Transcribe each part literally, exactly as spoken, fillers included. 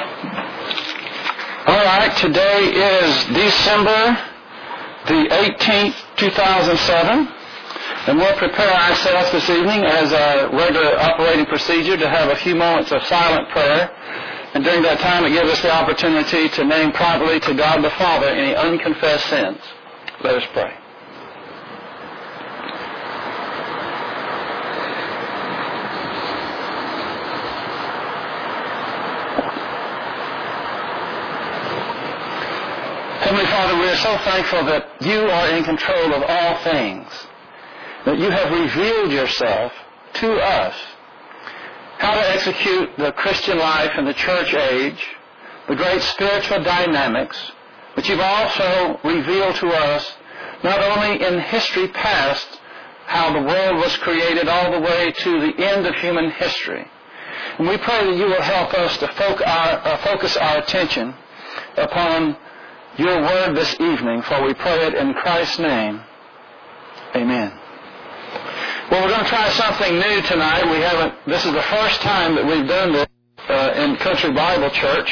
All right, today is December the eighteenth, two thousand seven, and we'll prepare ourselves this evening as a regular operating procedure to have a few moments of silent prayer. And during that time, it gives us the opportunity to name privately to God the Father any unconfessed sins. Let us pray. Heavenly Father, we are so thankful that you are in control of all things, that you have revealed yourself to us, how to execute the Christian life in the church age, the great spiritual dynamics, but you've also revealed to us not only in history past how the world was created all the way to the end of human history. And we pray that you will help us to focus our, uh, focus our attention upon your word this evening, for we pray it in Christ's name. Amen. Well, we're going to try something new tonight. We haven't. This is the first time that we've done this uh, in Country Bible Church,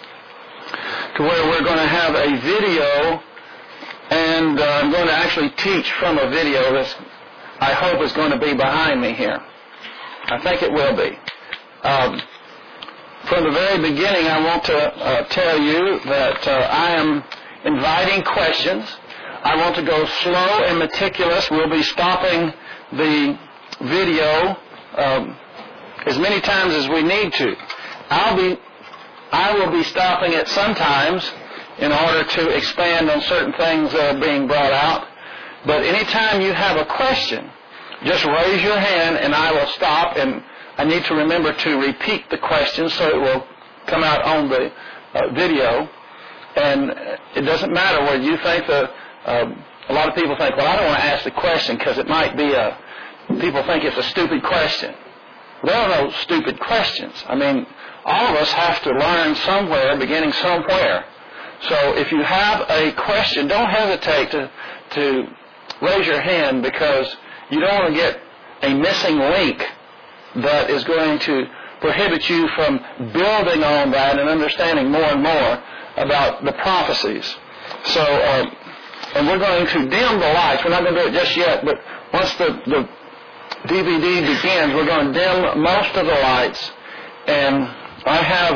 to where we're going to have a video, and uh, I'm going to actually teach from a video that I hope is going to be behind me here. I think it will be. Um, From the very beginning, I want to uh, tell you that uh, I am inviting questions. I want to go slow and meticulous. We'll be stopping the video um, as many times as we need to. I'll be, I will be stopping it sometimes in order to expand on certain things that are being brought out. But anytime you have a question, just raise your hand and I will stop, and I need to remember to repeat the question so it will come out on the uh, video. And it doesn't matter whether you think that, um, a lot of people think, well, I don't want to ask the question because it might be a, people think it's a stupid question. There are no stupid questions. I mean, all of us have to learn somewhere, beginning somewhere. So if you have a question, don't hesitate to, to raise your hand, because you don't want to get a missing link that is going to prohibit you from building on that and understanding more and more about the prophecies. So, uh, and we're going to dim the lights. We're not going to do it just yet, but once the, the D V D begins, we're going to dim most of the lights. And I have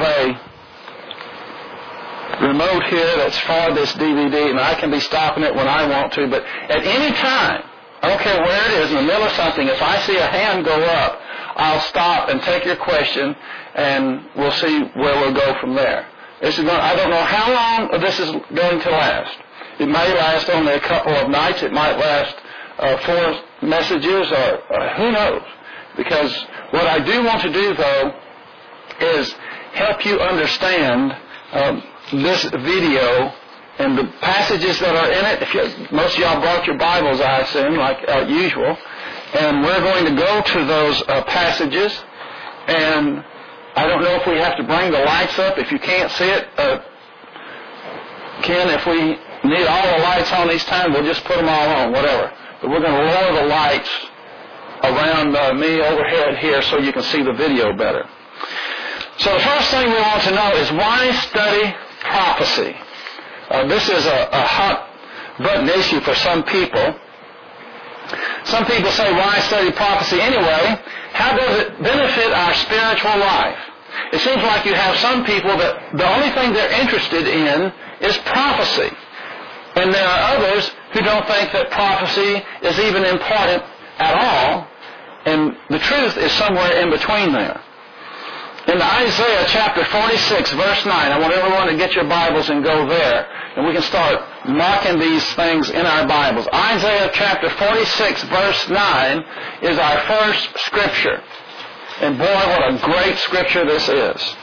a remote here that's for this D V D, and I can be stopping it when I want to. But at any time, I don't care where it is, in the middle of something, if I see a hand go up, I'll stop and take your question, and we'll see where we'll go from there. This is going, I don't know how long this is going to last. It may last only a couple of nights. It might last uh, four messages, or uh, who knows. Because what I do want to do, though, is help you understand um, this video and the passages that are in it. If you, most of y'all brought your Bibles, I assume, like uh, usual. And we're going to go to those uh, passages, and I don't know if we have to bring the lights up. If you can't see it, uh, Ken, if we need all the lights on each time, we'll just put them all on, whatever. But we're going to lower the lights around uh, me overhead here so you can see the video better. So the first thing we want to know is, why study prophecy? Uh, this is a, a hot button issue for some people. Some people say, why study prophecy anyway? How does it benefit our spiritual life? It seems like you have some people that the only thing they're interested in is prophecy. And there are others who don't think that prophecy is even important at all. And the truth is somewhere in between there. In Isaiah chapter forty-six, verse nine, I want everyone to get your Bibles and go there, and we can start marking these things in our Bibles. Isaiah chapter forty-six, verse nine is our first scripture. And boy, what a great scripture this is.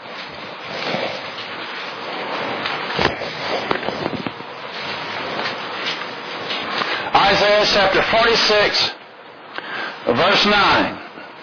Isaiah chapter forty-six, verse nine.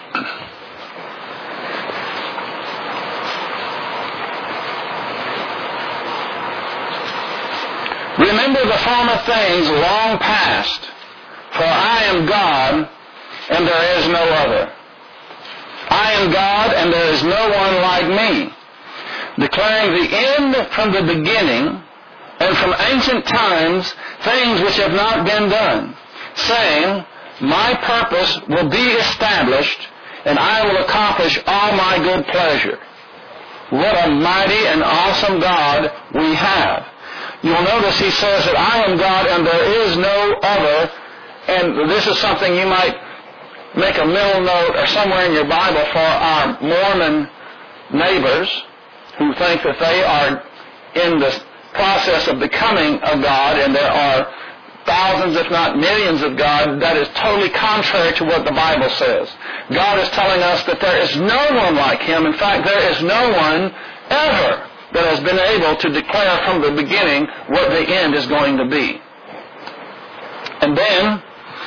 Remember the former things long past, for I am God, and there is no other. I am God, and there is no one like me, declaring the end from the beginning, and from ancient times things which have not been done, saying, my purpose will be established, and I will accomplish all my good pleasure. What a mighty and awesome God we have. You'll notice he says that I am God and there is no other, and this is something you might make a middle note or somewhere in your Bible for our Mormon neighbors who think that they are in the process of becoming a God, and there are thousands, if not millions of God. That is totally contrary to what the Bible says. God is telling us that there is no one like him. In fact, there is no one ever that has been able to declare from the beginning what the end is going to be. And then,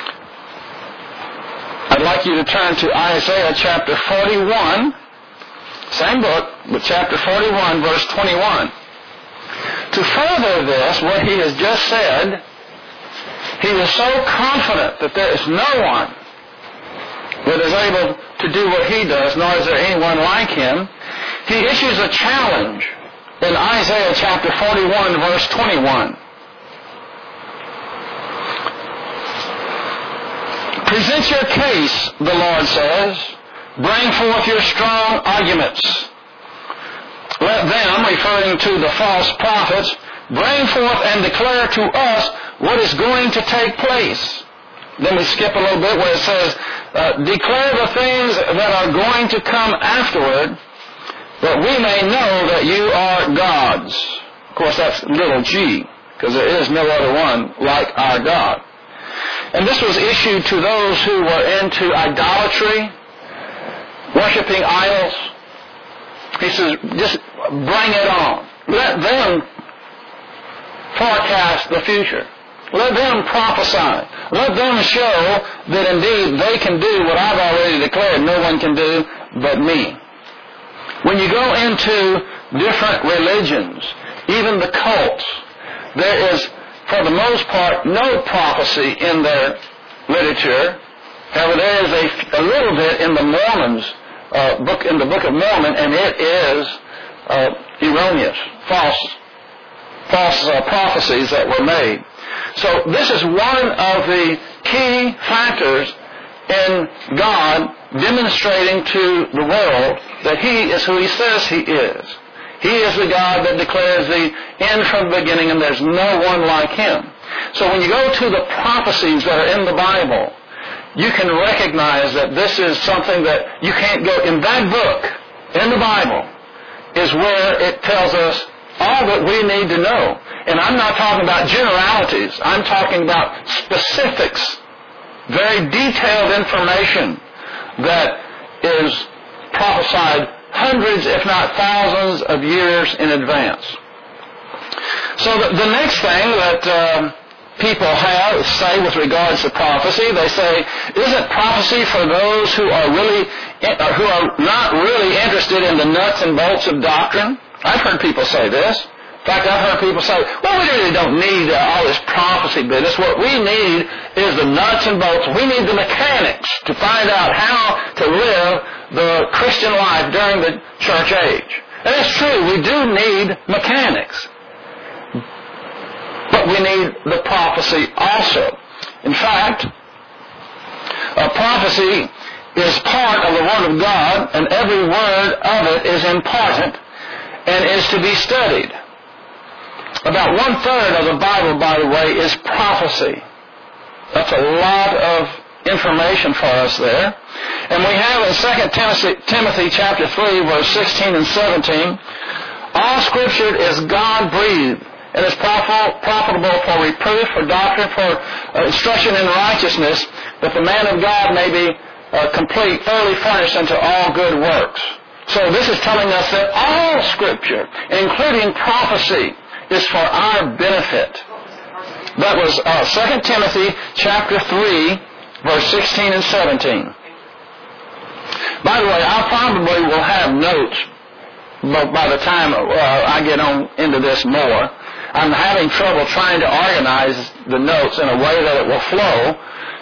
I'd like you to turn to Isaiah chapter forty-one, same book, but chapter forty-one, verse twenty-one. To further this, what he has just said, he is so confident that there is no one that is able to do what he does, nor is there anyone like him. He issues a challenge in Isaiah chapter forty-one, verse twenty-one. Present your case, the Lord says. Bring forth your strong arguments. Let them, referring to the false prophets, bring forth and declare to us what is going to take place. Then we skip a little bit where it says, uh, declare the things that are going to come afterward, that we may know that you are gods. Of course, that's little g, because there is no other one like our God. And this was issued to those who were into idolatry, worshiping idols. He says, just bring it on. Let them forecast the future. Let them prophesy. Let them show that indeed they can do what I've already declared no one can do but me. When you go into different religions, even the cults, there is, for the most part, no prophecy in their literature. However, there is a, a little bit in the Mormons uh, book, in the Book of Mormon, and it is uh, erroneous, false, false uh, prophecies that were made. So this is one of the key factors in God demonstrating to the world that He is who He says He is. He is the God that declares the end from the beginning, and there's no one like Him. So when you go to the prophecies that are in the Bible, you can recognize that this is something that you can't go... In that book, in the Bible, is where it tells us all that we need to know. And I'm not talking about generalities. I'm talking about specifics, very detailed information that is prophesied hundreds, if not thousands, of years in advance. So the, the next thing that um, people have say with regards to prophecy, they say, isn't prophecy for those who are really, uh, who are not really interested in the nuts and bolts of doctrine? I've heard people say this. In fact, I've heard people say, well, we really don't need uh, all this prophecy business. What we need is the nuts and bolts. We need the mechanics to find out how to live the Christian life during the church age. And it's true, we do need mechanics. But we need the prophecy also. In fact, a prophecy is part of the Word of God, and every word of it is important and is to be studied. About one-third of the Bible, by the way, is prophecy. That's a lot of information for us there. And we have in Second Timothy chapter three, verse sixteen and seventeen, all Scripture is God-breathed and is profitable for reproof, for doctrine, for uh, instruction in righteousness, that the man of God may be uh, complete, thoroughly furnished unto all good works. So this is telling us that all Scripture, including prophecy, is for our benefit. That was uh, Second Timothy chapter three, verse sixteen and seventeen. By the way, I probably will have notes but by the time uh, I get on into this more. I'm having trouble trying to organize the notes in a way that it will flow.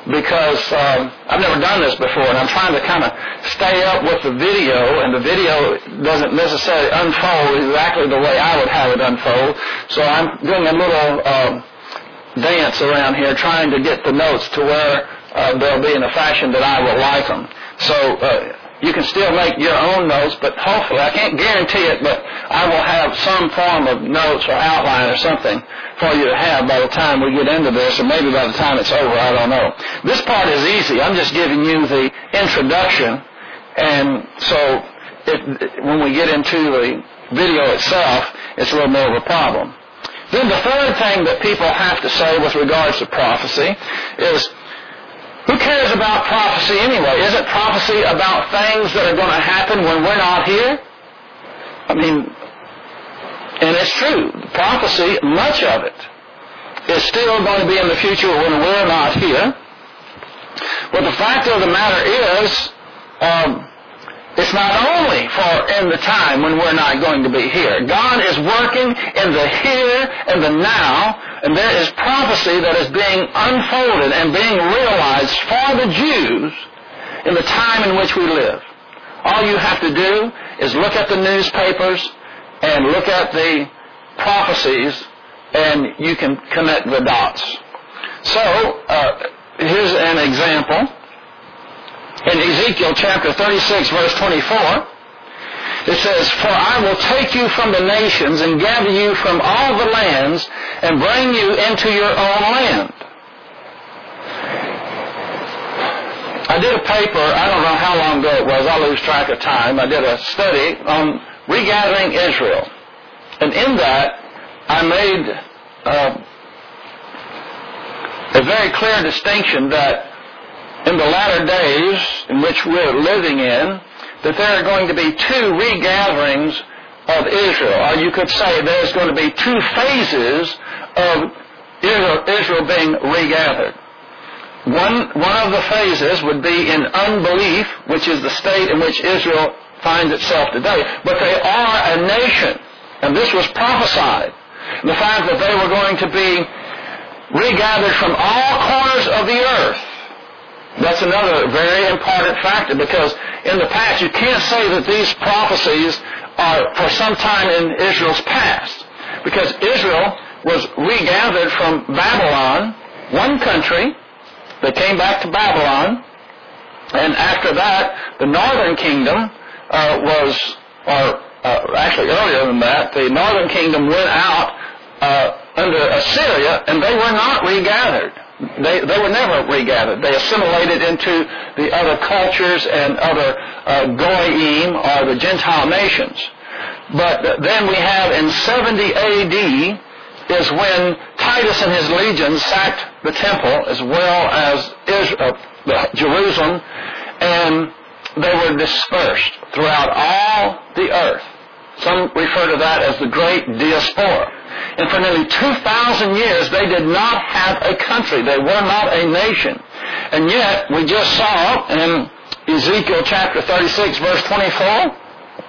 because um, I've never done this before, and I'm trying to kind of stay up with the video, and the video doesn't necessarily unfold exactly the way I would have it unfold. So I'm doing a little um, dance around here, trying to get the notes to where uh, they'll be in a fashion that I will like them. So uh, you can still make your own notes, but hopefully, I can't guarantee it, but I will have some form of notes or outline or something for you to have by the time we get into this, or maybe by the time it's over, I don't know. This part is easy. I'm just giving you the introduction, and so if, when we get into the video itself, it's a little more of a problem. Then the third thing that people have to say with regards to prophecy is, who cares about prophecy anyway? Isn't prophecy about things that are going to happen when we're not here? I mean, and it's true. Prophecy, much of it, is still going to be in the future when we're not here. But the fact of the matter is, um, it's not only for in the time when we're not going to be here. God is working in the here and the now, and there is prophecy that is being unfolded and being realized for the Jews in the time in which we live. All you have to do is look at the newspapers and look at the prophecies, and you can connect the dots. So, uh, here's an example. In Ezekiel chapter thirty-six, verse twenty-four, it says, "For I will take you from the nations and gather you from all the lands and bring you into your own land." I did a paper, I don't know how long ago it was, I lose track of time. I did a study on regathering Israel. And in that, I made uh, a very clear distinction that in the latter days in which we're living in, that there are going to be two regatherings of Israel. Or you could say there's going to be two phases of Israel, Israel being regathered. One, one of the phases would be in unbelief, which is the state in which Israel finds itself today. But they are a nation, and this was prophesied. The fact that they were going to be regathered from all corners of the earth. That's another very important factor, because in the past you can't say that these prophecies are for some time in Israel's past, because Israel was regathered from Babylon, one country. They came back to Babylon, and after that, the northern kingdom uh, was, or uh, actually earlier than that, the northern kingdom went out uh, under Assyria, and they were not regathered. They, they were never regathered. They assimilated into the other cultures and other uh, Goyim, or the Gentile nations. But then we have in seventy A D is when Titus and his legions sacked the temple as well as Israel, uh, Jerusalem, and they were dispersed throughout all the earth. Some refer to that as the Great Diaspora. And for nearly two thousand years, they did not have a country. They were not a nation. And yet, we just saw in Ezekiel chapter thirty-six, verse twenty-four,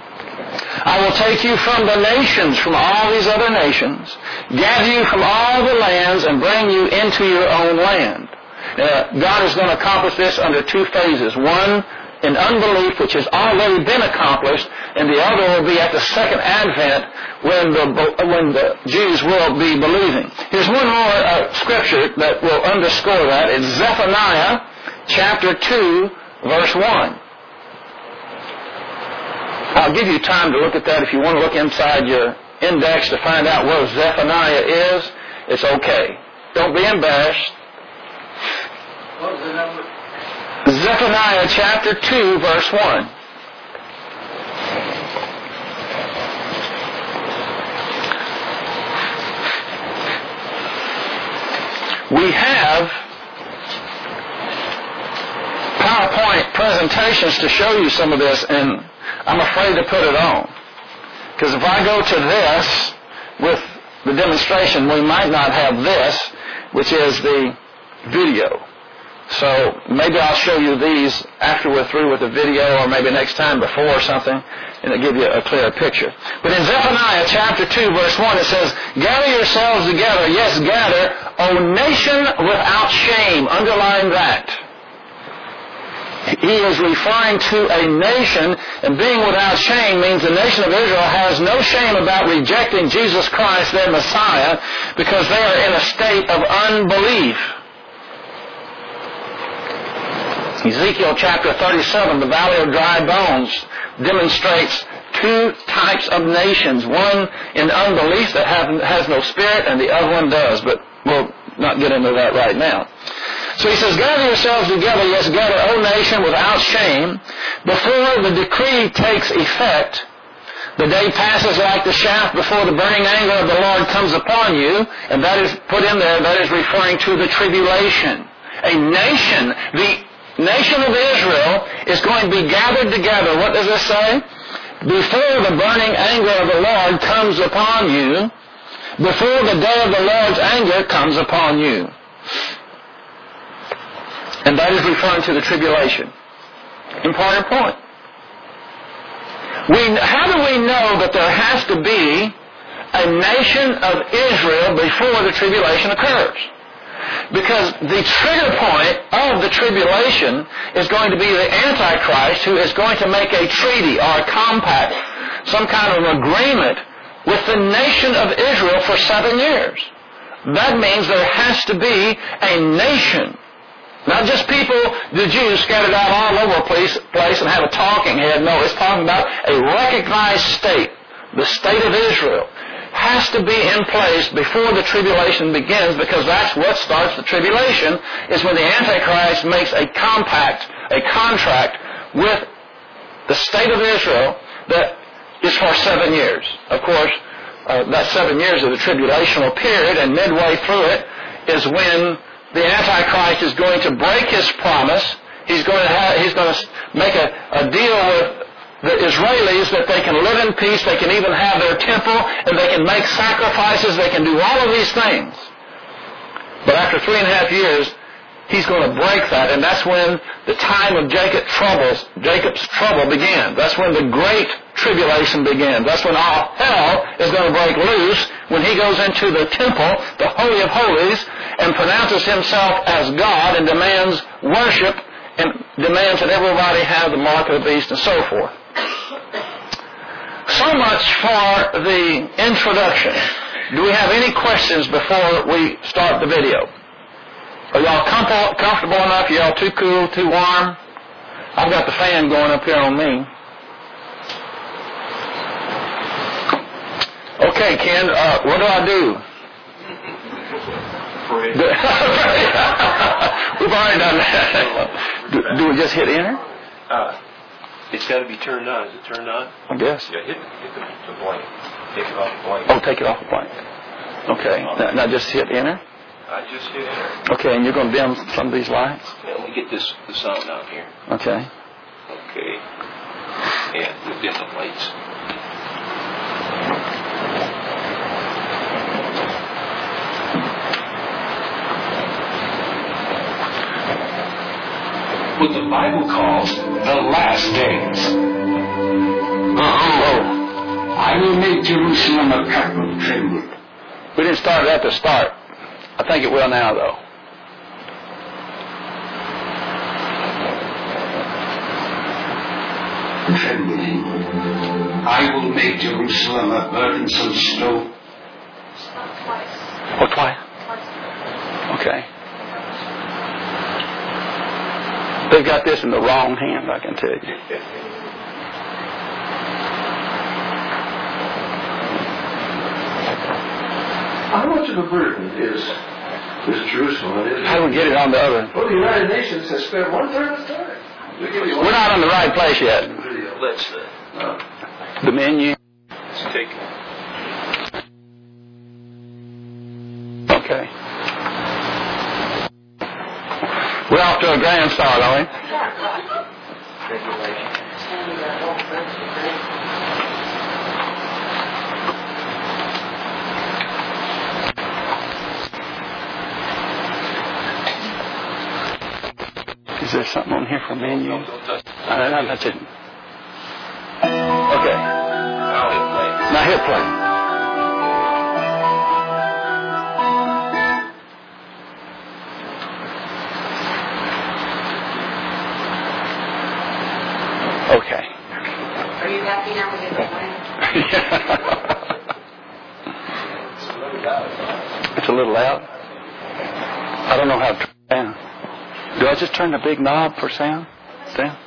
"I will take you from the nations, from all these other nations, gather you from all the lands, and bring you into your own land." Uh, God is going to accomplish this under two phases. One, in unbelief, which has already been accomplished, and the other will be at the second advent, when the, when the Jews will be believing. Here's one more uh, scripture that will underscore that. It's Zephaniah chapter two, verse one. I'll give you time to look at that. If you want to look inside your index to find out where Zephaniah is, it's okay. Don't be embarrassed. What was the number? Zephaniah chapter two, verse one. We have PowerPoint presentations to show you some of this, and I'm afraid to put it on. Because if I go to this with the demonstration, we might not have this, which is the video. So maybe I'll show you these after we're through with the video, or maybe next time before or something, and it'll give you a clearer picture. But in Zephaniah chapter two, verse one, it says, gather yourselves together, yes, gather, O nation without shame. Underline that. He is referring to a nation, and being without shame means the nation of Israel has no shame about rejecting Jesus Christ, their Messiah, because they are in a state of unbelief. Ezekiel chapter thirty-seven, the Valley of Dry Bones, demonstrates two types of nations. One in unbelief that have, has no spirit, and the other one does, but we'll not get into that right now. So he says, gather yourselves together, yes, gather, O nation, without shame. Before the decree takes effect, the day passes like the shaft before the burning anger of the Lord comes upon you, and that is put in there, that is referring to the tribulation. A nation, the nation of Israel is going to be gathered together. What does this say? Before the burning anger of the Lord comes upon you, before the day of the Lord's anger comes upon you. And that is referring to the tribulation. Important point. We, how do we know that there has to be a nation of Israel before the tribulation occurs? Because the trigger point of the tribulation is going to be the Antichrist, who is going to make a treaty or a compact, some kind of agreement with the nation of Israel for seven years. That means there has to be a nation. Not just people, the Jews scattered out all over the place, place and have a talking head. No, it's talking about a recognized state. The state of Israel has to be in place before the tribulation begins, because that's what starts the tribulation, is when the Antichrist makes a compact, a contract with the state of Israel that is for seven years. Of course, uh, that seven years of the tribulational period, and midway through it is when the Antichrist is going to break his promise. He's going to have, he's going to make a, a deal with the Israelis that they can live in peace, they can even have their temple, and they can make sacrifices, they can do all of these things. But after three and a half years, he's going to break that, and that's when the time of Jacob's troubles, Jacob's trouble began. That's when the great tribulation begins. That's when all hell is going to break loose, when he goes into the temple, the Holy of Holies, and pronounces himself as God and demands worship and demands that everybody have the mark of the beast and so forth. So much for the introduction. Do we have any questions before we start the video? Are y'all comfortable, comfortable enough? Y'all too cool, too warm? I've got the fan going up here on me. Okay, Ken, uh, what do I do? We've already done that. do, do we just hit enter? Uh, it's got to be turned on. Is it turned on? I guess. Yeah, hit, hit the, the blank. Take it off the blank. Oh, take it off the blank. Okay. Now, now just hit enter? I just hit enter. Okay, and you're going to dim some of these lights? Yeah, let me get this the sound down here. Okay. Okay. And we'll dim the lights. What the Bible calls the last days. Uh-oh. I will make Jerusalem a cup of tremble. We didn't start it at the start. I think it will now, though. Trembling. I will make Jerusalem a burdensome stone. Oh, twice? Okay. They've got this in the wrong hand, I can tell you. How much of a burden is, is Jerusalem? Is How do we get it on the other? Well, the United Nations has spent one third of the time. We're not on the right place yet. Let's uh, Uh, The menu. let's take Okay. We're off to a grand start, are we? Is there something on here for menu? Don't touch it. Uh, no, that's it. Okay. I'll hit play. Now hit play. It's a little loud. I don't know how to turn it down. Do I just turn the big knob for sound down?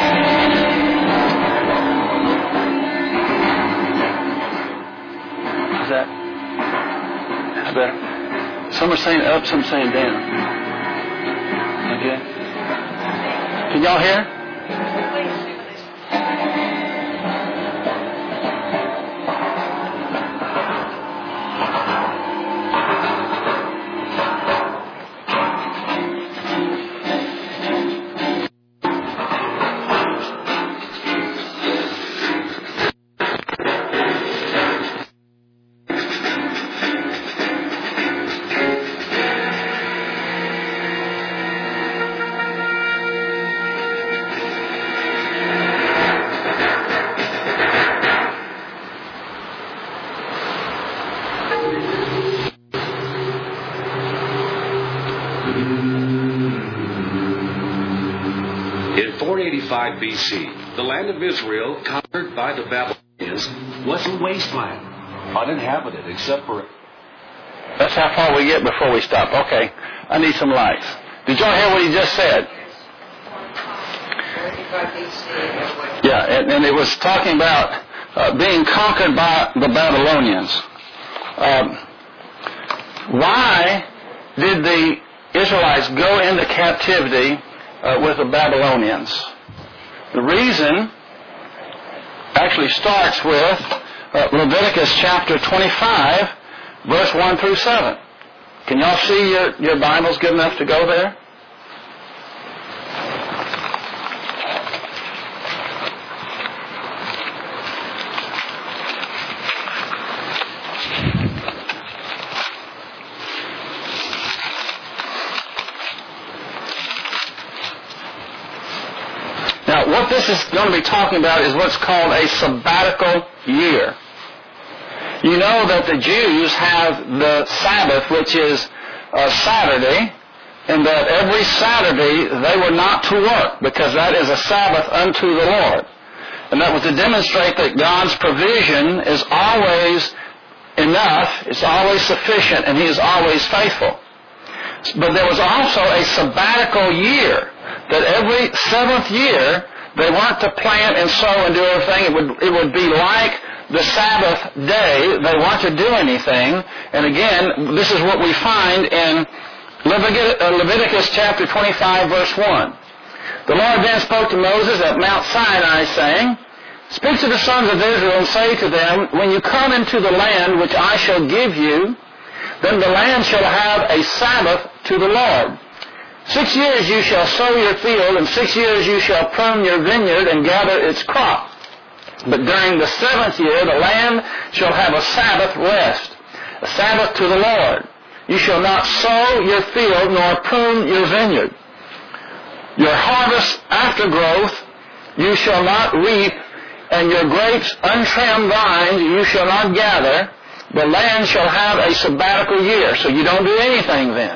Is that? That's better. Some are saying up, some saying down. Okay. Can y'all hear? B C, the land of Israel, conquered by the Babylonians, was a wasteland, uninhabited except for... That's how far we get before we stop. Okay, I need some lights. Did y'all hear what he just said? Yeah, and, and it was talking about uh, being conquered by the Babylonians. Um, why did the Israelites go into captivity uh, with the Babylonians? The reason actually starts with uh, Leviticus chapter twenty-five, verse one through seven. Can y'all see your, your Bibles good enough to go there? Now, what this is going to be talking about is what's called a sabbatical year. You know that the Jews have the Sabbath, which is uh, Saturday, and that every Saturday they were not to work because that is a Sabbath unto the Lord. And that was to demonstrate that God's provision is always enough, it's always sufficient, and He is always faithful. But there was also a sabbatical year, that every seventh year they weren't to plant and sow and do everything. It would, it would be like the Sabbath day. They weren't to do anything. And again, this is what we find in Leviticus chapter twenty-five, verse one. The Lord then spoke to Moses at Mount Sinai, saying, "Speak to the sons of Israel and say to them, when you come into the land which I shall give you, then the land shall have a Sabbath to the Lord. Six years you shall sow your field, and six years you shall prune your vineyard and gather its crop. But during the seventh year the land shall have a Sabbath rest, a Sabbath to the Lord. You shall not sow your field nor prune your vineyard. Your harvest after growth you shall not reap, and your grapes untrimmed vines you shall not gather. The land shall have a sabbatical year." So you don't do anything then.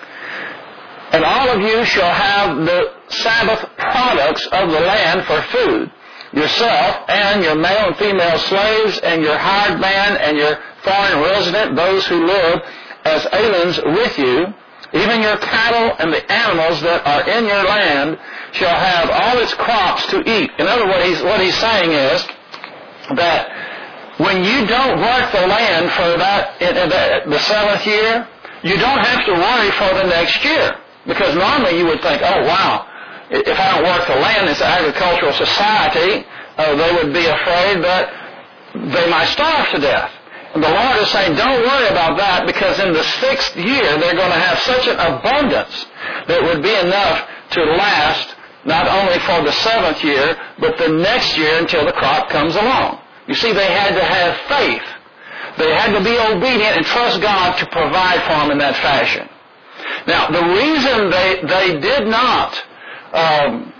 "And all of you shall have the Sabbath products of the land for food, yourself and your male and female slaves and your hired man and your foreign resident, those who live as aliens with you, even your cattle and the animals that are in your land shall have all its crops to eat." In other words, what he's saying is that when you don't work the land for that in the, the seventh year, you don't have to worry for the next year. Because normally you would think, oh wow, if I don't work the land, it's an agricultural society, uh, they would be afraid that they might starve to death. And the Lord is saying, don't worry about that, because in the sixth year they're going to have such an abundance that would be enough to last not only for the seventh year, but the next year until the crop comes along. You see, they had to have faith. They had to be obedient and trust God to provide for them in that fashion. Now, the reason they, they did not, um,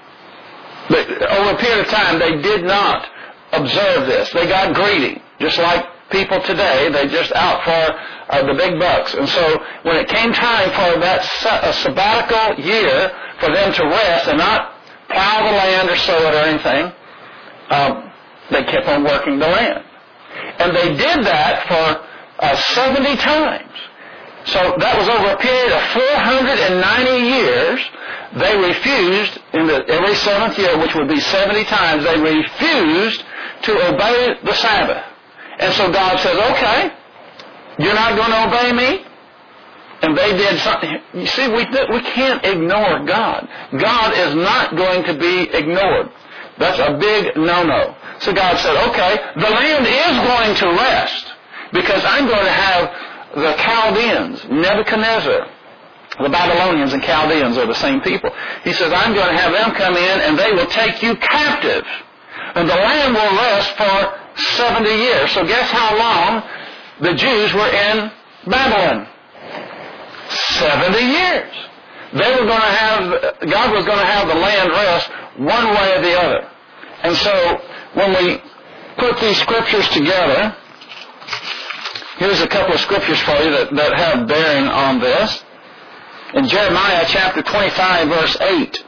over a period of time, they did not observe this. They got greedy, just like people today. They're just out for uh, the big bucks. And so when it came time for that a sabbatical year for them to rest and not plow the land or sow it or anything, um, they kept on working the land. And they did that for uh, seventy times. So that was over a period of four hundred ninety years. They refused, in the, every seventh year, which would be seventy times, they refused to obey the Sabbath. And so God says, okay, you're not going to obey me? And they did something. You see, we, we can't ignore God. God is not going to be ignored. That's a big no-no. So God said, okay, the land is going to rest because I'm going to have the Chaldeans, Nebuchadnezzar, the Babylonians and Chaldeans are the same people. He says, I'm going to have them come in and they will take you captive. And the land will rest for seventy years. So guess how long the Jews were in Babylon? seventy years. They were going to have, God was going to have the land rest one way or the other. And so when we put these scriptures together, here's a couple of scriptures for you that, that have bearing on this. In Jeremiah chapter twenty-five, verse eight.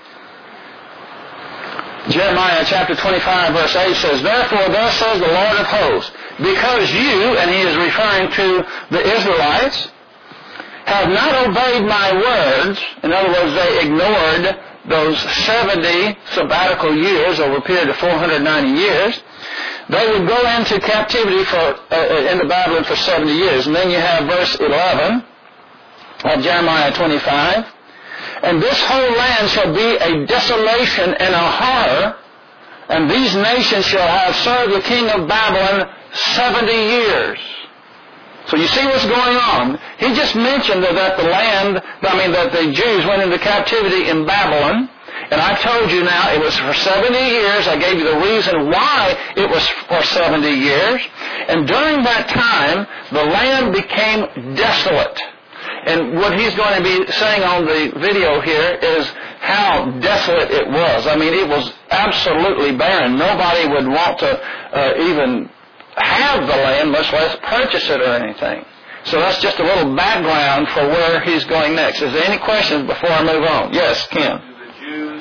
Jeremiah chapter twenty-five, verse eight says, Therefore thus says the Lord of hosts, because you, and he is referring to the Israelites, have not obeyed my words, in other words, they ignored those seventy sabbatical years over a period of four hundred ninety years, they would go into captivity for uh, into Babylon for seventy years. And then you have verse eleven of Jeremiah twenty-five. And this whole land shall be a desolation and a horror, and these nations shall have served the king of Babylon seventy years. So you see what's going on. He just mentioned that the land, I mean that the Jews went into captivity in Babylon. And I told you now it was for seventy years. I gave you the reason why it was for seventy years. And during that time, the land became desolate. And what he's going to be saying on the video here is how desolate it was. I mean, it was absolutely barren. Nobody would want to uh, even have the land, much less purchase it or anything. So that's just a little background for where he's going next. Is there any questions before I move on? Yes, Ken. Do the Jews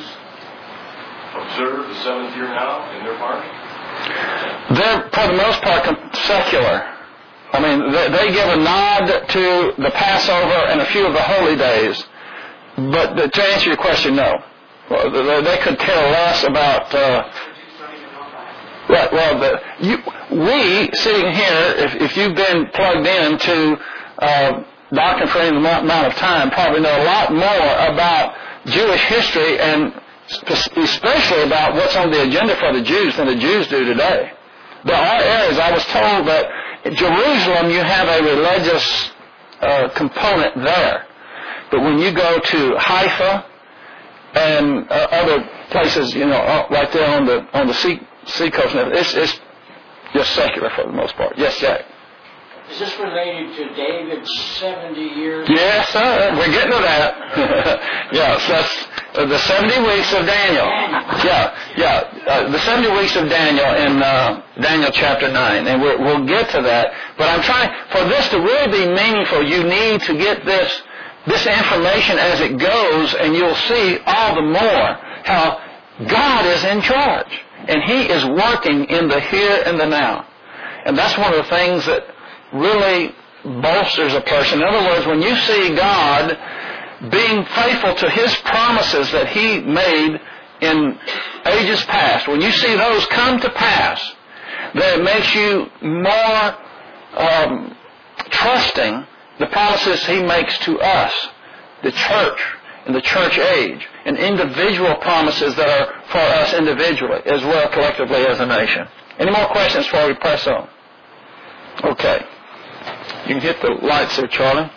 observe the seventh year now in their part? They're, for the most part, secular. I mean, they, they give a nod to the Passover and a few of the holy days. But to answer your question, no. Well, they, they could care less about... Uh, Right, well, the, you, we, sitting here, if, if you've been plugged in to uh, doctrine for any amount of time, probably know a lot more about Jewish history and especially about what's on the agenda for the Jews than the Jews do today. There are areas, I was told that in Jerusalem you have a religious uh, component there. But when you go to Haifa and uh, other places, you know, right there on the on the sea, sea coast, it's, it's just secular for the most part. Yes, Jack. Is this related to David's seventy years? Yes, sir. We're getting to that. yeah, so that's uh, the seventy weeks of Daniel. Yeah, yeah. Uh, the seventy weeks of Daniel in uh, Daniel chapter nine. And we're, we'll get to that. But I'm trying, for this to really be meaningful, you need to get this this information as it goes, and you'll see all the more how God is in charge. And He is working in the here and the now. And that's one of the things that really bolsters a person. In other words, when you see God being faithful to His promises that He made in ages past, when you see those come to pass, then it makes you more um, trusting the promises He makes to us, the church, in the church age, and individual promises that are for us individually as well collectively as a nation. Any more questions before we press on? Okay. You can hit the lights there, Charlie.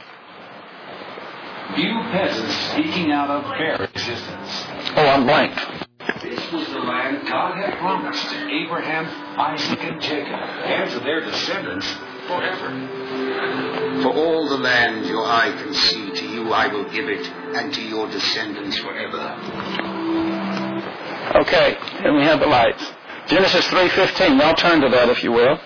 Few peasants speaking out of bare existence. Oh, I'm blanked. This was the land God had promised to Abraham, Isaac, and Jacob, and to their descendants forever. For all the land your eye can see, to you I will give it, and to your descendants forever. Okay, and we have the lights. Genesis three fifteen. I'll turn to that if you will.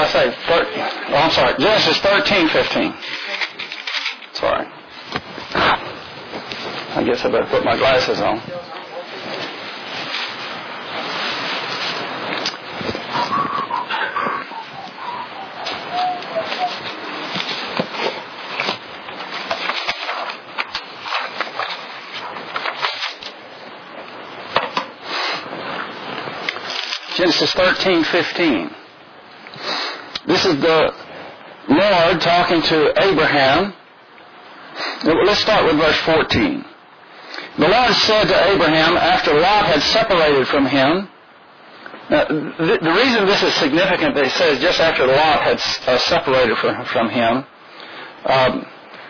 say? thirteen. Oh, I'm sorry. Genesis thirteen fifteen. Sorry. I guess I better put my glasses on. Genesis thirteen fifteen. This is the Lord talking to Abraham. Let's start with verse fourteen. The Lord said to Abraham after Lot had separated from him. Now, the, the reason this is significant that he says just after Lot had uh, separated from, from him, um,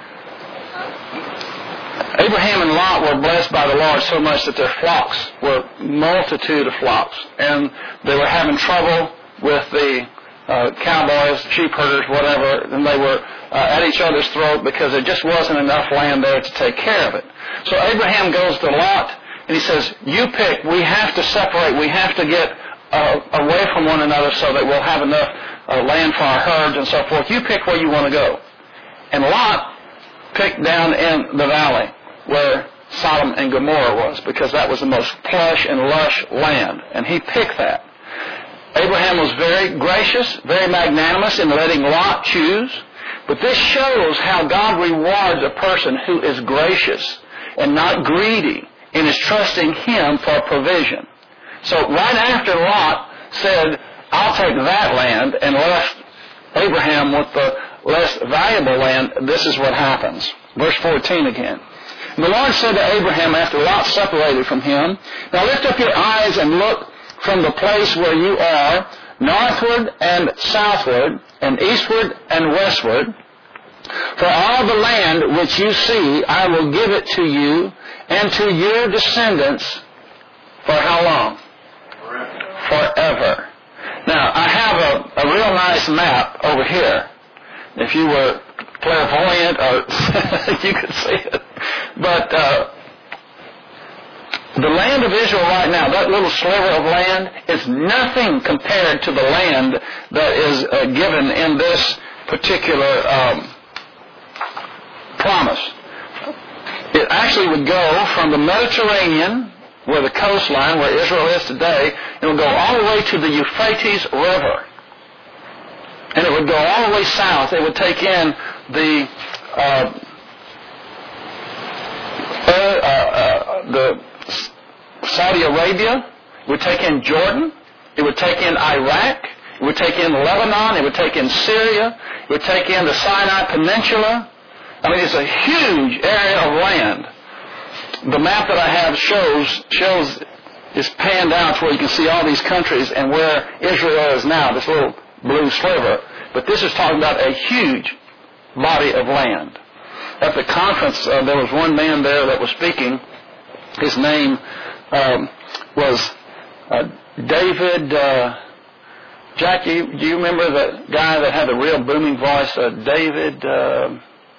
Abraham and Lot were blessed by the Lord so much that their flocks were multitude of flocks, and they were having trouble with the uh, cowboys, sheep herders, whatever, and they were uh, at each other's throat because there just wasn't enough land there to take care of it. So Abraham goes to Lot and he says, "You pick. We have to separate. We have to get uh, away from one another so that we'll have enough uh, land for our herds and so forth. You pick where you want to go." And Lot picked down in the valley where Sodom and Gomorrah was, because that was the most plush and lush land, and he picked that. Abraham was very gracious, very magnanimous in letting Lot choose, but this shows how God rewards a person who is gracious and not greedy and is trusting him for provision. So right after Lot said, "I'll take that land," and left Abraham with the less valuable land, this is what happens. Verse fourteen again. The Lord said to Abraham after Lot separated from him, "Now lift up your eyes and look from the place where you are, northward and southward, and eastward and westward. For all the land which you see, I will give it to you and to your descendants for how long? Forever. Forever." Now, I have a, a real nice map over here. If you were clairvoyant, or you could see it. But uh, the land of Israel right now, that little sliver of land, is nothing compared to the land that is uh, given in this particular um, promise. It actually would go from the Mediterranean, where the coastline, where Israel is today, it would go all the way to the Euphrates River. And it would go all the way south. It would take in the uh, uh, uh, the Saudi Arabia. It would take in Jordan. It would take in Iraq. It would take in Lebanon. It would take in Syria. It would take in the Sinai Peninsula. I mean, it's a huge area of land. The map that I have shows shows is panned out to where you can see all these countries and where Israel is now, this little blue sliver. But this is talking about a huge body of land. At the conference, uh, there was one man there that was speaking. His name um, was uh, David. Uh, Jack, do you, do you remember the guy that had the real booming voice? Uh, David. Uh,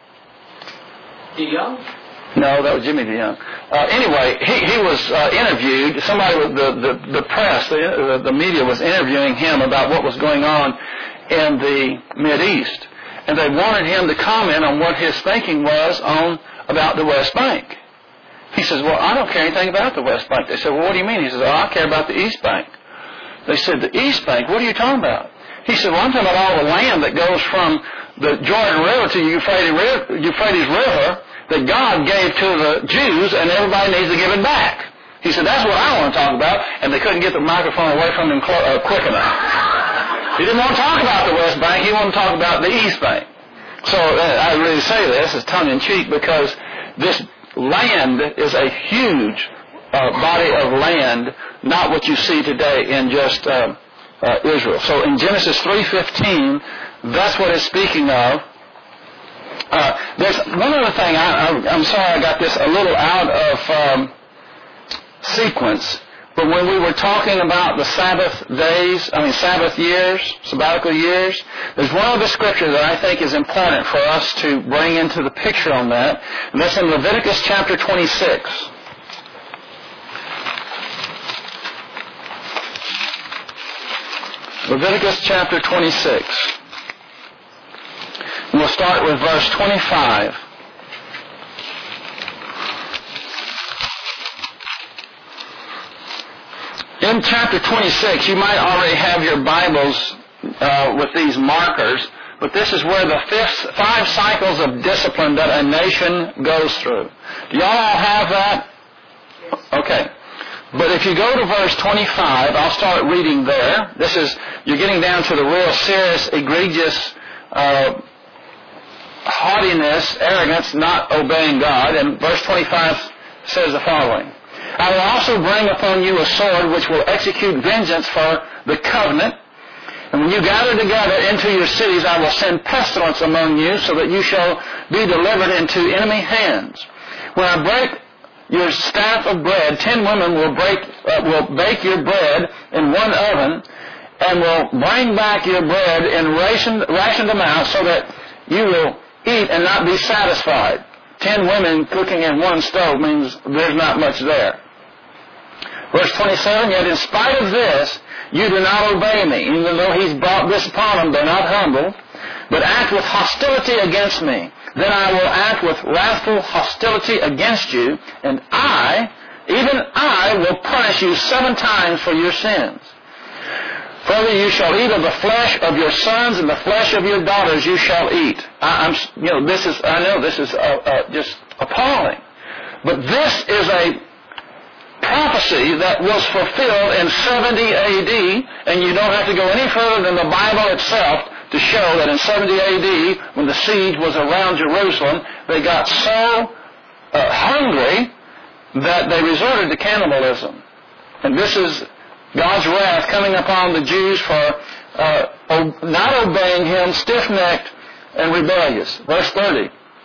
DeYoung? No, that was Jimmy DeYoung. Uh, anyway, he, he was uh, interviewed. Somebody, with the, the, the press, the, the media was interviewing him about what was going on in the Mideast. And they wanted him to comment on what his thinking was on about the West Bank. He says, "Well, I don't care anything about the West Bank." They said, "Well, what do you mean?" He says, "Oh, I care about the East Bank." They said, "The East Bank? What are you talking about?" He said, "Well, I'm talking about all the land that goes from the Jordan River to the Euphrates River, Euphrates River that God gave to the Jews, and everybody needs to give it back." He said, "That's what I want to talk about," and they couldn't get the microphone away from him cl- uh, quick enough. He didn't want to talk about the West Bank. He wanted to talk about the East Bank. So uh, I really say this as tongue-in-cheek because this land is a huge uh, body of land, not what you see today in just uh, uh, Israel. So in Genesis three fifteen, that's what it's speaking of. Uh, there's one other thing. I, I, I'm sorry I got this a little out of um, sequence. But when we were talking about the Sabbath days, I mean Sabbath years, sabbatical years, there's one other scripture that I think is important for us to bring into the picture on that, and that's in Leviticus chapter twenty-six. Leviticus chapter twenty-six. We'll start with verse twenty-five. In chapter twenty-six, you might already have your Bibles uh, with these markers, but this is where the fifth, five cycles of discipline that a nation goes through. Do y'all all have that? Okay. But if you go to verse twenty-five, I'll start reading there. This is, you're getting down to the real serious, egregious uh, haughtiness, arrogance, not obeying God. And verse twenty-five says the following. I will also bring upon you a sword which will execute vengeance for the covenant. And when you gather together into your cities, I will send pestilence among you, so that you shall be delivered into enemy hands. When I break your staff of bread, ten women will break, uh, will bake your bread in one oven, and will bring back your bread in rationed, rationed amount, so that you will eat and not be satisfied. Ten women cooking in one stove means there's not much there. Verse twenty-seven, yet in spite of this, you do not obey me. Even though he's brought this upon them, they're not humble, but act with hostility against me. Then I will act with wrathful hostility against you, and I, even I, will punish you seven times for your sins. Further, you shall eat of the flesh of your sons, and the flesh of your daughters you shall eat. I, I'm, you know, this is, I know this is uh, uh, just appalling, but this is a prophecy that was fulfilled in seventy A D, and you don't have to go any further than the Bible itself to show that in seventy A D, when the siege was around Jerusalem, they got so uh, hungry that they resorted to cannibalism. And this is God's wrath coming upon the Jews for uh, not obeying Him, stiff-necked and rebellious. Verse thirty.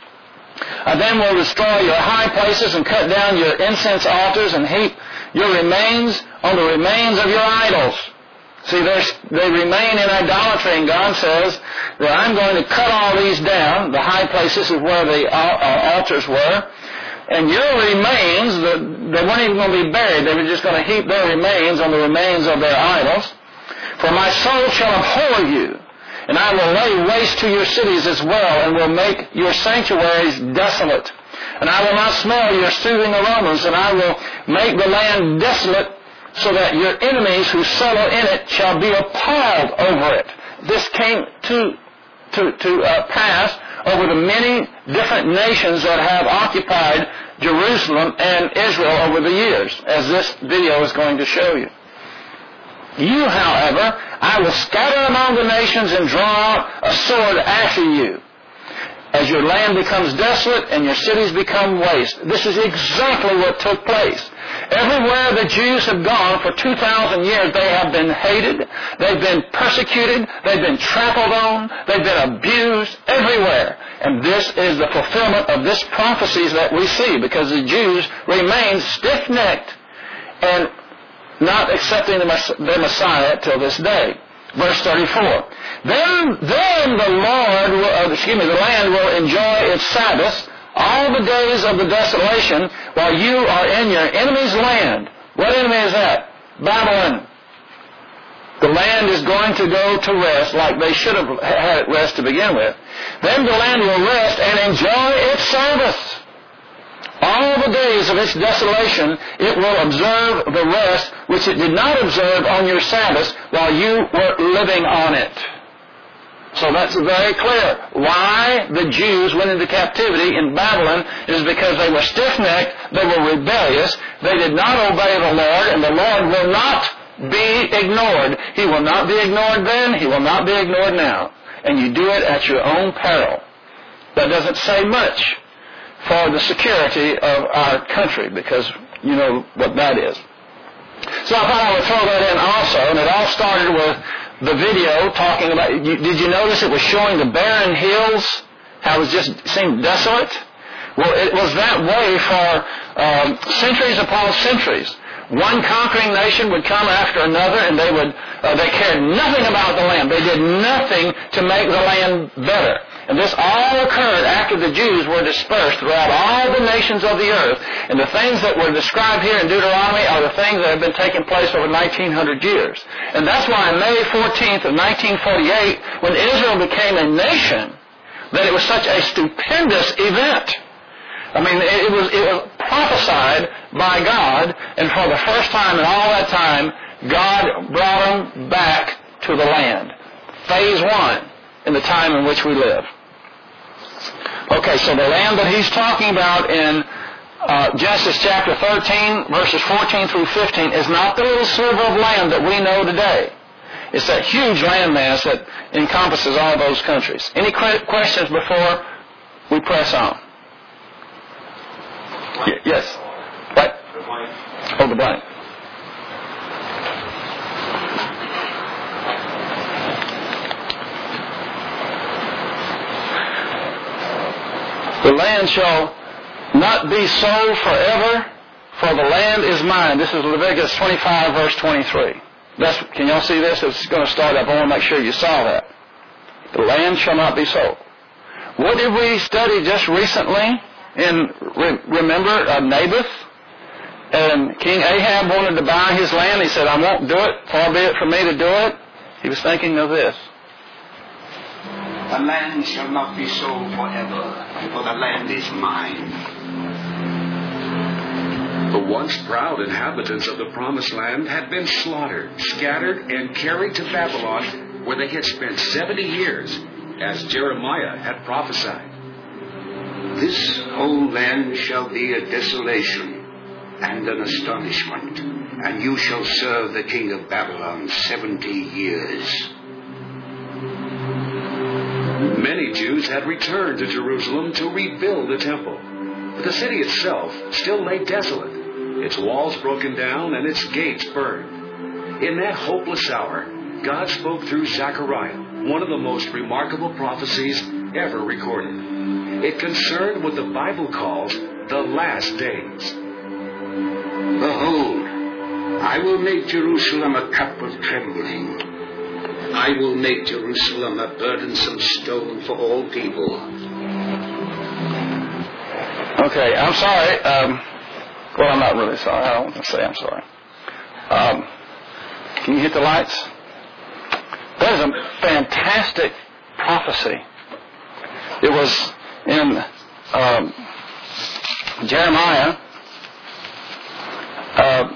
I then will destroy your high places and cut down your incense altars and heap your remains on the remains of your idols. See, they remain in idolatry, and God says that I'm going to cut all these down. The high places is where the altars were. And your remains, they weren't even going to be buried. They were just going to heap their remains on the remains of their idols. For my soul shall abhor you, and I will lay waste to your cities as well, and will make your sanctuaries desolate. And I will not smell your soothing aromas, and I will make the land desolate, so that your enemies who settle in it shall be appalled over it. This came to to, to uh, pass over the many different nations that have occupied Jerusalem and Israel over the years, as this video is going to show you. You, however, I will scatter among the nations and draw out a sword after you, as your land becomes desolate and your cities become waste. This is exactly what took place. Everywhere the Jews have gone for two thousand years, they have been hated, they've been persecuted, they've been trampled on, they've been abused everywhere. And this is the fulfillment of this prophecies that we see, because the Jews remain stiff-necked and not accepting the Messiah till this day. Verse thirty-four. Then, then the Lord, will, uh, excuse me, the land will enjoy its Sabbaths all the days of the desolation, while you are in your enemy's land. What enemy is that? Babylon. The land is going to go to rest like they should have had it rest to begin with. Then the land will rest and enjoy its Sabbaths. All the days of its desolation, it will observe the rest which it did not observe on your Sabbaths while you were living on it. So that's very clear. Why the Jews went into captivity in Babylon is because they were stiff-necked, they were rebellious, they did not obey the Lord, and the Lord will not be ignored. He will not be ignored then, He will not be ignored now. And you do it at your own peril. That doesn't say much for the security of our country, because you know what that is. So I thought I would throw that in also, and it all started with the video talking about, did you notice it was showing the barren hills, how it just seemed desolate? Well, it was that way for um, centuries upon centuries. one conquering nation would come after another, and they would uh, they cared nothing about the land. They did nothing to make the land better. And this all occurred after the Jews were dispersed throughout all the nations of the earth. And the things that were described here in Deuteronomy are the things that have been taking place over nineteen hundred years. And that's why on May fourteenth of nineteen forty-eight, when Israel became a nation, that it was such a stupendous event. I mean, it was, it was prophesied by God, and for the first time in all that time, God brought them back to the land. Phase one in the time in which we live. Okay, so the land that he's talking about in uh, Genesis chapter thirteen, verses fourteen through fifteen, is not the little sliver of land that we know today. It's that huge landmass that encompasses all those countries. Any questions before we press on? Y- yes. What? The blank. Oh, the blank. The land shall not be sold forever, for the land is mine. This is Leviticus twenty-five, verse twenty-three. That's, can y'all see this? It's going to start up. I want to make sure you saw that. The land shall not be sold. What did we study just recently? In remember uh, Naboth? And King Ahab wanted to buy his land. He said, I won't do it. Far be it from me to do it. He was thinking of this. The land shall not be sold forever, for the land is mine. The once proud inhabitants of the Promised Land had been slaughtered, scattered, and carried to Babylon, where they had spent seventy years, as Jeremiah had prophesied. This whole land shall be a desolation and an astonishment, and you shall serve the king of Babylon seventy years. Many Jews had returned to Jerusalem to rebuild the temple, but the city itself still lay desolate, its walls broken down and its gates burned. In that hopeless hour, God spoke through Zechariah, one of the most remarkable prophecies ever recorded. It concerned what the Bible calls the last days. Behold, I will make Jerusalem a cup of trembling. I will make Jerusalem a burdensome stone for all people. Okay, I'm sorry. Um, well, I'm not really sorry. I don't want to say I'm sorry. Um, can you hit the lights? That is a fantastic prophecy. It was in um, Jeremiah. Uh,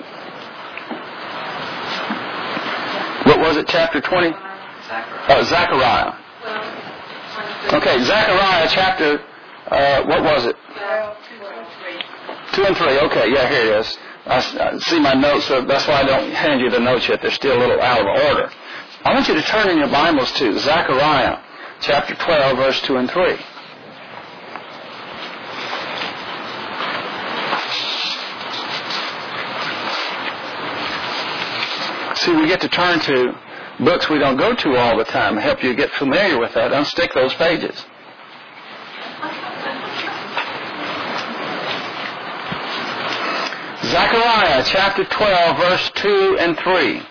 what was it, chapter twenty? Zechariah. Uh, Zechariah. Okay, Zechariah chapter, uh, what was it? Two and three. Okay, yeah, here it is. I, I see my notes, so that's why I don't hand you the notes yet. They're still a little out of order. I want you to turn in your Bibles to Zechariah chapter twelve, verse two and three. See, we get to turn to books we don't go to all the time. Help you get familiar with that. Unstick those pages. Zechariah chapter twelve, verse two and three.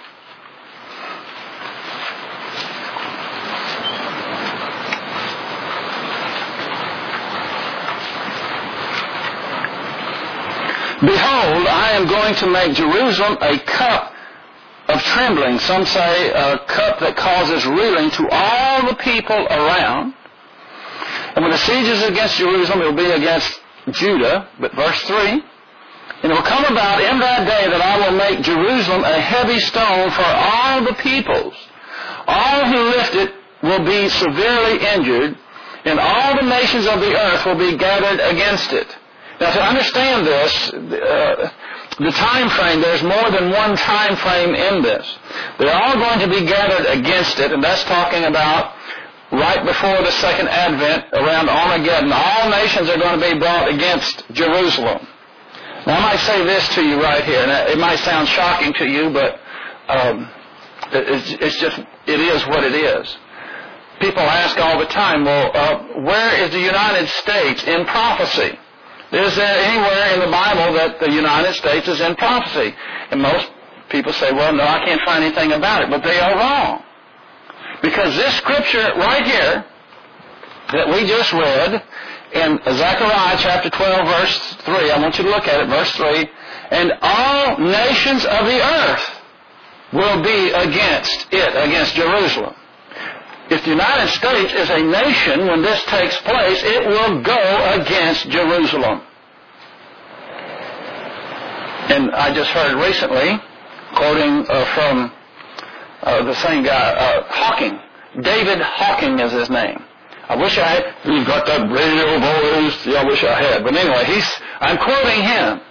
Behold, I am going to make Jerusalem a cup of trembling. Some say a cup that causes reeling to all the people around. And when the siege is against Jerusalem, it will be against Judah. But verse three, and it will come about in that day that I will make Jerusalem a heavy stone for all the peoples. All who lift it will be severely injured, and all the nations of the earth will be gathered against it. Now, to understand this, uh, the time frame, there's more than one time frame in this. They're all going to be gathered against it, and that's talking about right before the second advent, around Armageddon. All nations are going to be brought against Jerusalem. Now, I might say this to you right here, and it might sound shocking to you, but um, it's, it's just, it is what it is. People ask all the time, well, uh, where is the United States in prophecy? Is there anywhere in the Bible that the United States is in prophecy? And most people say, well, no, I can't find anything about it. But they are wrong. Because this scripture right here that we just read in Zechariah chapter twelve, verse three, I want you to look at it, verse three, and all nations of the earth will be against it, against Jerusalem. If the United States is a nation when this takes place, it will go against Jerusalem. And I just heard recently, quoting uh, from uh, the same guy, uh, Hawking. David Hawking is his name. I wish I had, he's got that radio voice, yeah, I wish I had. But anyway, he's, I'm quoting him.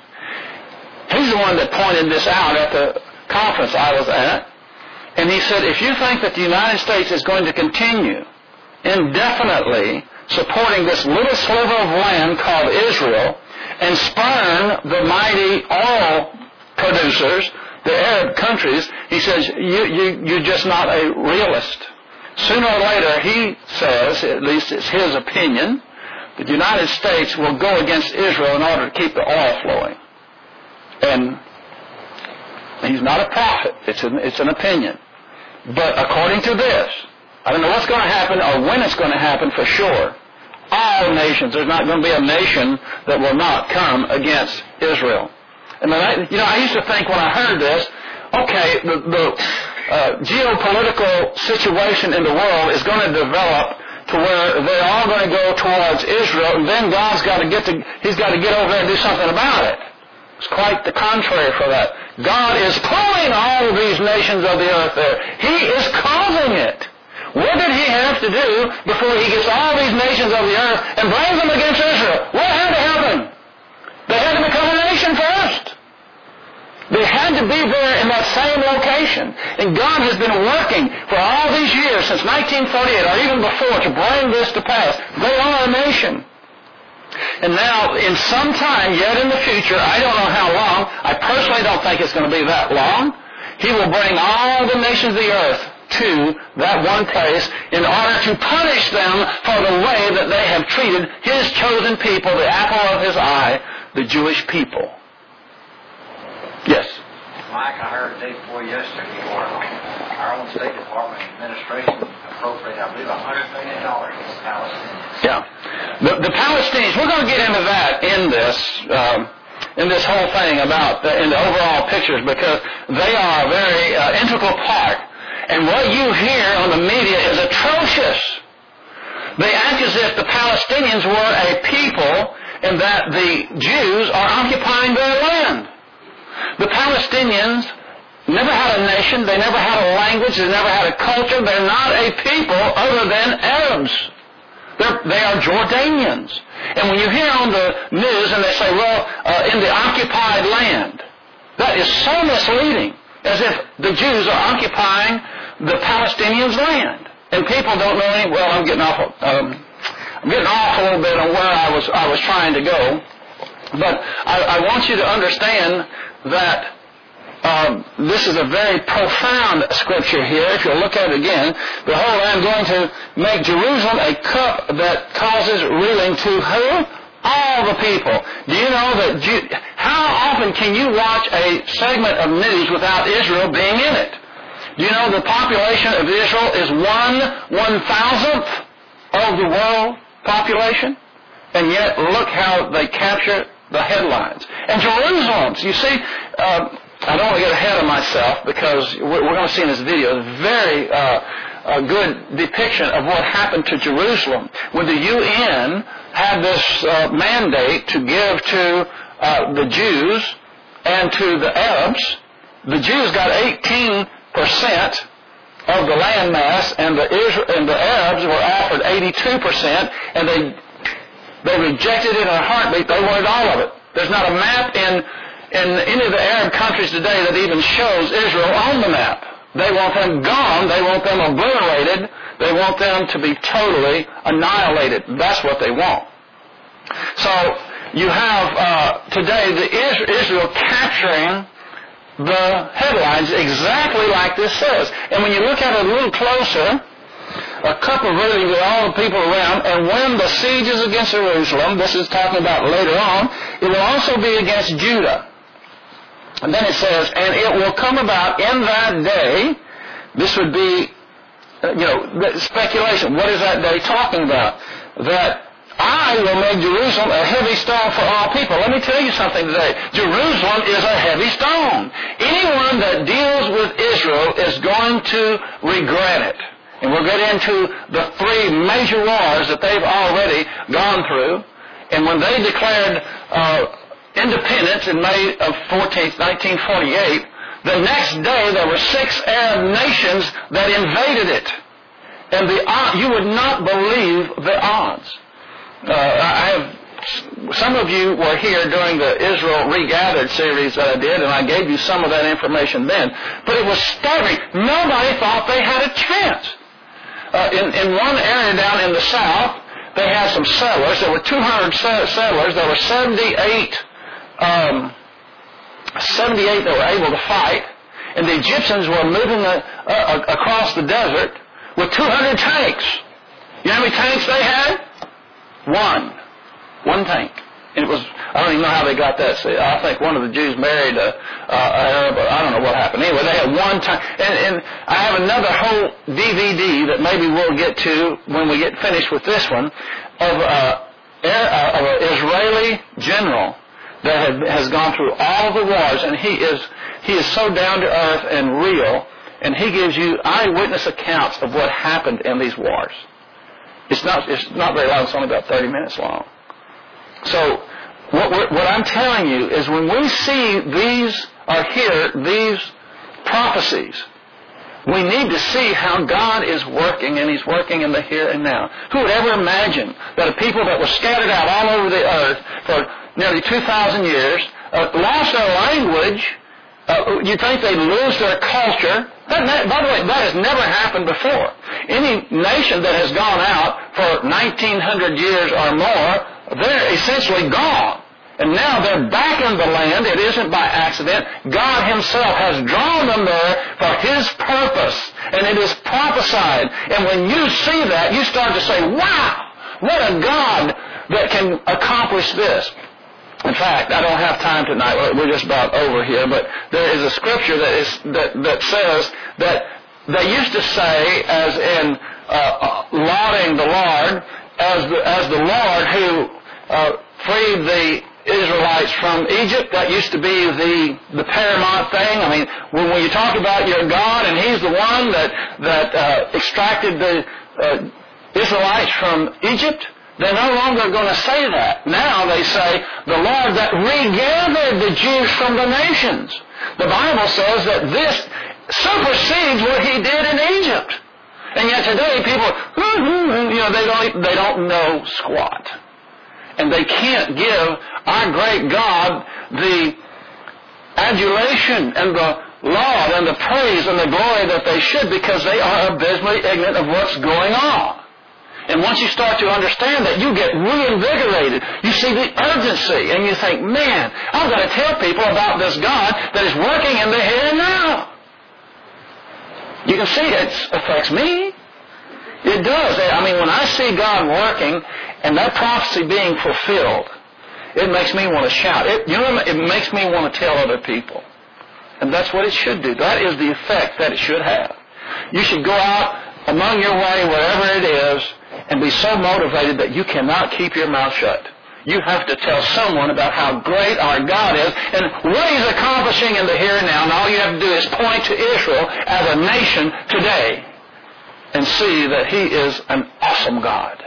He's the one that pointed this out at the conference I was at. And he said, if you think that the United States is going to continue indefinitely supporting this little sliver of land called Israel and spurn the mighty oil producers, the Arab countries, he says, you, you, you're just not a realist. Sooner or later, he says, at least it's his opinion, that the United States will go against Israel in order to keep the oil flowing. And he's not a prophet. It's an, it's an opinion. But according to this, I don't know what's going to happen or when it's going to happen for sure. All nations, there's not going to be a nation that will not come against Israel. And then I, you know, I used to think when I heard this, okay, the, the uh, geopolitical situation in the world is going to develop to where they're all going to go towards Israel, and then God's got to get to, He's got to get over there and do something about it. It's quite the contrary for that. God is pulling all of these nations of the earth there. He is causing it. What did He have to do before He gets all these nations of the earth and brings them against Israel? What had to happen? They had to become a nation first. They had to be there in that same location. And God has been working for all these years, since nineteen forty-eight or even before, to bring this to pass. They are a nation. And now, in some time yet in the future, I don't know how long, I personally don't think it's going to be that long, He will bring all the nations of the earth to that one place in order to punish them for the way that they have treated His chosen people, the apple of His eye, the Jewish people. Yes? Mike, I heard the day before yesterday, our own State Department administration appropriated, I believe, one hundred million dollars to the Palestinians. Yeah. The, the Palestinians, we're going to get into that in this, um, in this whole thing about, the, in the overall pictures, because they are a very uh, integral part. And what you hear on the media is atrocious. They act as if the Palestinians were a people and that the Jews are occupying their land. The Palestinians never had a nation, they never had a language, they never had a culture, they're not a people other than Arabs. They're, they are Jordanians. And when you hear on the news and they say, well, uh, in the occupied land, that is so misleading, as if the Jews are occupying the Palestinians' land. And people don't know any, well, I'm getting off, um, I'm getting off a little bit on where I was, I was trying to go. But I, I want you to understand that um, this is a very profound scripture here. If you look at it again, behold, I am going to make Jerusalem a cup that causes reeling to who? All the people. Do you know that, Ju- how often can you watch a segment of news without Israel being in it? Do you know the population of Israel is one one-thousandth of the world population? And yet, look how they capture the headlines. And Jerusalem's, you see, uh, I don't want to get ahead of myself because we're, we're going to see in this video a very uh, a good depiction of what happened to Jerusalem when the U N had this uh, mandate to give to uh, the Jews and to the Arabs. The Jews got eighteen percent of the land mass, and the Isra- and the Arabs were offered eighty-two percent, and they they rejected it in a heartbeat. They wanted all of it. There's not a map in in any of the Arab countries today that even shows Israel on the map. They want them gone. They want them obliterated. They want them to be totally annihilated. That's what they want. So you have uh, today the Israel capturing the headlines exactly like this says. And when you look at it a little closer, a cup of rulings with all the people around, and when the siege is against Jerusalem, this is talking about later on, it will also be against Judah. And then it says, and it will come about in that day, this would be, you know, speculation. What is that day talking about? That I will make Jerusalem a heavy stone for all people. Let me tell you something today. Jerusalem is a heavy stone. Anyone that deals with Israel is going to regret it. And we'll get into the three major wars that they've already gone through. And when they declared uh, independence in May of fourteenth, nineteen forty-eight, the next day there were six Arab nations that invaded it. And the uh, you would not believe the odds. Uh, I have, some of you were here during the Israel Regathered series that I did, and I gave you some of that information then. But it was staggering. Nobody thought they had a chance. Uh, in, in one area down in the south, they had some settlers. There were two hundred settlers. There were seventy-eight, um, seventy-eight that were able to fight. And the Egyptians were moving uh, uh, across the desert with two hundred tanks. You know how many tanks they had? One. One tank. And it was, I don't even know how they got that. See, I think one of the Jews married a, a Arab, or I don't know what happened. Anyway, they had one tank. And, and I have another whole D V D that maybe we'll get to when we get finished with this one, of, uh, of an Israeli general that had, has gone through all of the wars, and he is, he is so down to earth and real, and he gives you eyewitness accounts of what happened in these wars. It's not, it's not very long. It's only about thirty minutes long. So what, we're, what I'm telling you is when we see these or hear these prophecies, we need to see how God is working, and He's working in the here and now. Who would ever imagine that a people that were scattered out all over the earth for nearly two thousand years, uh, lost their language, uh, you think they'd lose their culture? That, that, by the way, that has never happened before. Any nation that has gone out for nineteen hundred years or more, they're essentially gone. And now they're back in the land. It isn't by accident. God Himself has drawn them there for His purpose. And it is prophesied. And when you see that, you start to say, wow, what a God that can accomplish this. In fact, I don't have time tonight. We're just about over here. But there is a scripture that is that, that says that they used to say, as in uh, lauding the Lord, as the, as the Lord who uh, freed the Israelites from Egypt. That used to be the the paramount thing. I mean, when, when you talk about your God and He's the one that that uh, extracted the uh, Israelites from Egypt, they're no longer going to say that. Now they say the Lord that regathered the Jews from the nations. The Bible says that this supersedes what He did in Egypt. And yet today people, you know, they don't they don't know squat. And they can't give our great God the adulation and the laud and the praise and the glory that they should, because they are abysmally ignorant of what's going on. And once you start to understand that, you get reinvigorated. You see the urgency, and you think, man, I've got to tell people about this God that is working in the here and now. You can see it affects me. It does. I mean, when I see God working and that prophecy being fulfilled, it makes me want to shout. It, you know, it makes me want to tell other people. And that's what it should do. That is the effect that it should have. You should go out among your way, wherever it is, and be so motivated that you cannot keep your mouth shut. You have to tell someone about how great our God is and what He's accomplishing in the here and now. And all you have to do is point to Israel as a nation today and see that He is an awesome God.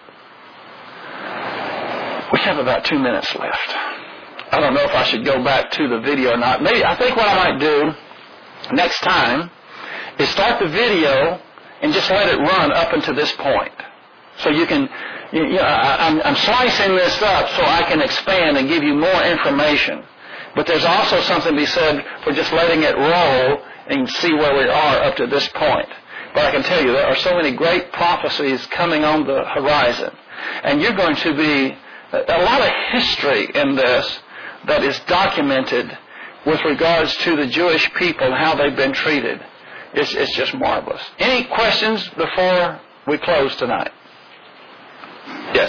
We have about two minutes left. I don't know if I should go back to the video or not. Maybe I think what I might do next time is start the video and just let it run up until this point. So you can, you know, I, I'm, I'm slicing this up so I can expand and give you more information. But there's also something to be said for just letting it roll and see where we are up to this point. But I can tell you there are so many great prophecies coming on the horizon. And you're going to be a lot of history in this that is documented with regards to the Jewish people and how they've been treated. it's, it's just marvelous. Any questions before we close tonight? Yes.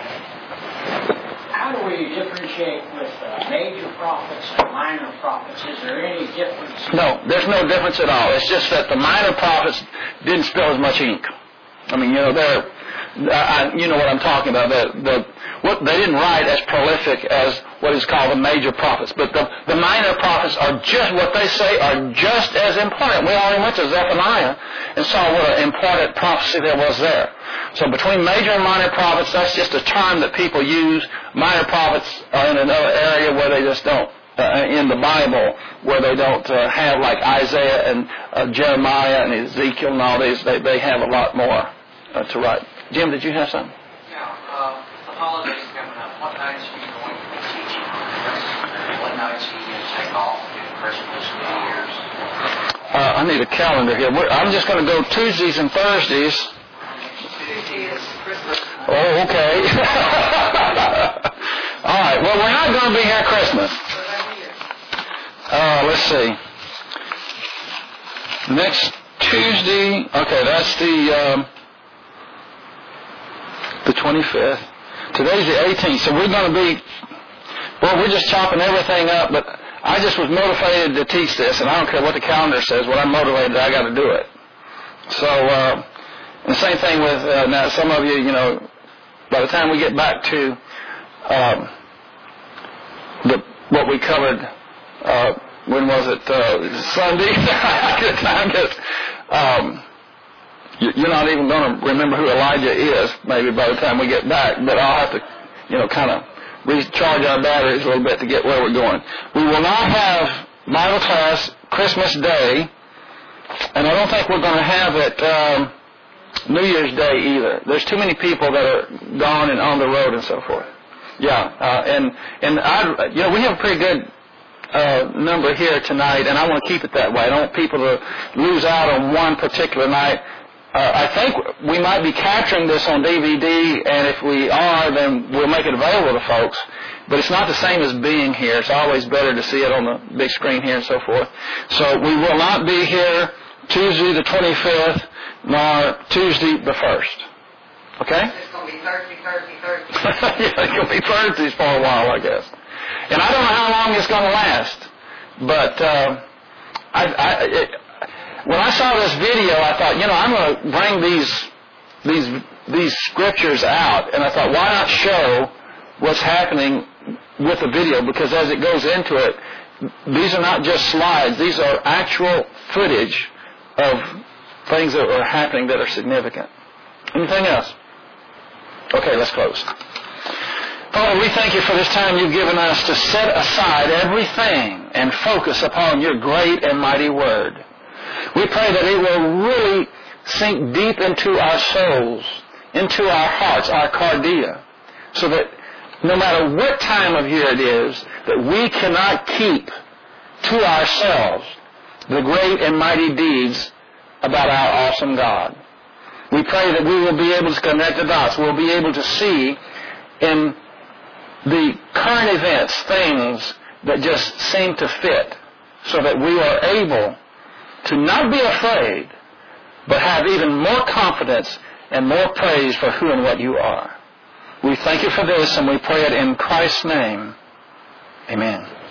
How do we differentiate with uh, major prophets and minor prophets? Is there any difference? No, there's no difference at all. It's just that the minor prophets didn't spill as much ink. I mean, you know, they're, I, you know what I'm talking about. The, the, what, they didn't write as prolific as what is called the major prophets. But the, the minor prophets are just, what they say are just as important. We already went to Zephaniah and saw what an important prophecy there was there. So between major and minor prophets, that's just a term that people use. Minor prophets are in another area where they just don't, uh, in the Bible, where they don't uh, have like Isaiah and uh, Jeremiah and Ezekiel and all these. They, they have a lot more uh, to write. Jim, did you have something? Yeah, uh, the holidays coming up. What nights are you going to be teaching on this? What nights are you going to take off to Christmas, New Year's? Uh, I need a calendar here. We're, I'm just going to go Tuesdays and Thursdays. Tuesday is Christmas. Oh, okay. All right. Well, we're not going to be here Christmas. Uh, let's see. Next Tuesday. Okay, that's the um, the twenty-fifth. Today's the eighteenth. So we're going to be. Well, we're just chopping everything up. But I just was motivated to teach this, and I don't care what the calendar says. When I'm motivated, I got to do it. So. Uh, And the same thing with, uh, now some of you, you know, by the time we get back to um, the what we covered, uh, when was it, uh, Sunday? Good time gets, um, you're not even going to remember who Elijah is, maybe by the time we get back, but I'll have to, you know, kind of recharge our batteries a little bit to get where we're going. We will not have Bible class Christmas Day, and I don't think we're going to have it um, New Year's Day either. There's too many people that are gone and on the road and so forth. Yeah, uh, and and I, you know, we have a pretty good uh, number here tonight, and I want to keep it that way. I don't want people to lose out on one particular night. Uh, I think we might be capturing this on D V D, and if we are, then we'll make it available to folks. But it's not the same as being here. It's always better to see it on the big screen here and so forth. So we will not be here Tuesday the twenty-fifth, nor Tuesday the first. Okay? It's going to be Thursday, Thursday, Thursday. Yeah, it's going to be Thursdays for a while, I guess. And I don't know how long it's going to last, but uh, I, I, it, when I saw this video, I thought, you know, I'm going to bring these these these scriptures out, and I thought, why not show what's happening with the video? Because as it goes into it, these are not just slides; these are actual footage of things that are happening that are significant. Anything else? Okay, let's close. Father, we thank you for this time you've given us to set aside everything and focus upon your great and mighty word. We pray that it will really sink deep into our souls, into our hearts, our cardia, so that no matter what time of year it is, that we cannot keep to ourselves the great and mighty deeds about our awesome God. We pray that we will be able to connect the dots. We'll be able to see in the current events things that just seem to fit, so that we are able to not be afraid, but have even more confidence and more praise for who and what you are. We thank you for this, and we pray it in Christ's name. Amen.